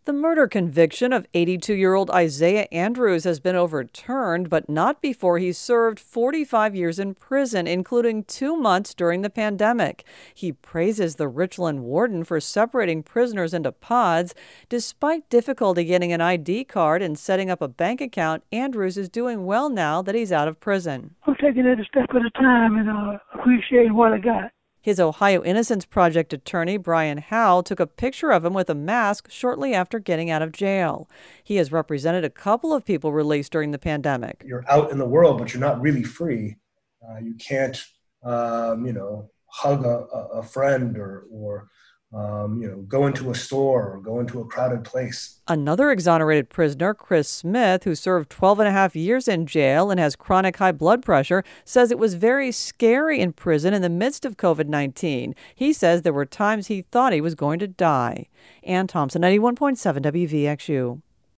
The murder conviction of 82-year-old Isaiah Andrews has been overturned, but not before he served 45 years in prison, including 2 months during the pandemic. He praises the Richland warden for separating prisoners into pods. Despite difficulty getting an ID card and setting up a bank account, Andrews is doing well now that he's out of prison. I'm taking it a step at a time and appreciating what I got. His Ohio Innocence Project attorney, Brian Howell, took a picture of him with a mask shortly after getting out of jail. He has represented a couple of people released during the pandemic. You're out in the world, but you're not really free. You can't, hug a friend or go into a store or go into a crowded place. Another exonerated prisoner, Chris Smith, who served 12 and a half years in jail and has chronic high blood pressure, says it was very scary in prison in the midst of COVID-19. He says there were times he thought he was going to die. Ann Thompson, 91.7 WVXU.